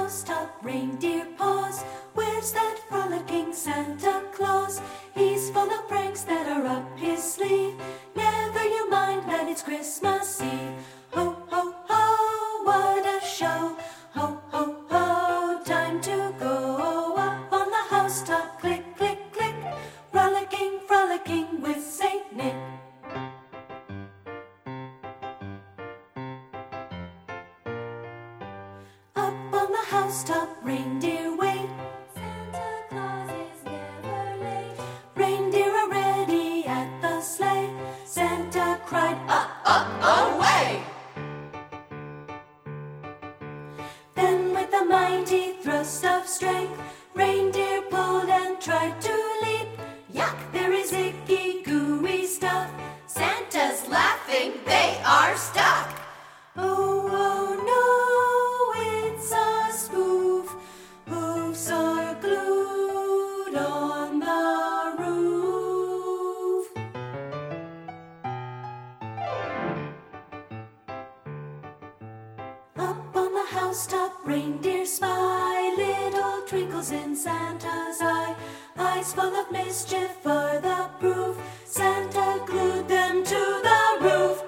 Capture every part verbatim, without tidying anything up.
housetop, reindeer paws. Where's that frolicking Santa Claus? He's full of pranks that are up his sleeve. Never you mind that it's Christmas Eve. Ho, ho, ho, what a show. Ho, ho, ho, time to go up on the housetop. Click, click, click, rollicking, frolicking with Saint Nick. Up on the housetop, reindeer wait. Santa Claus is never late. Reindeer are ready at the sleigh. Santa cried, up, up, away! Then with a mighty thrust of strength, reindeer pulled and tried to leap. Yuck, there is icky, gooey stuff. Santa's laughing, they are stuck. Oh, oh no, it's a spoof. Hoofs are glued on the roof. Up on the housetop, reindeer spy little twinkles in Santa's eye. Eyes full of mischief are the proof. Santa glued them to the roof.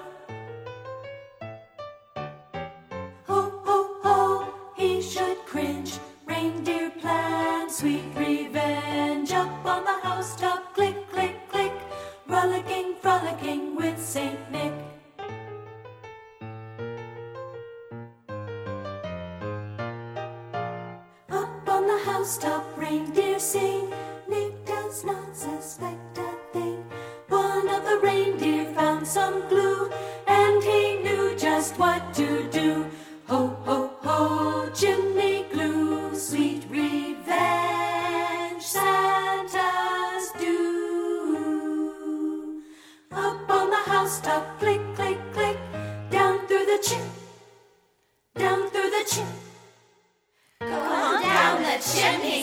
Ho, ho, ho, he should cringe. Reindeer plan sweet revenge. Up on the housetop, click, click, click, rollicking, frolicking with Saint Nick. Up on the housetop, reindeer sing. Nick does not suspect a thing. One of the reindeer found some glue, and he knew just what to do. Ho, ho, ho, chimney glue, sweet revenge Santa's due. Up on the housetop, click, click, click, down through the chim, down through the chim. Go on down the chimney.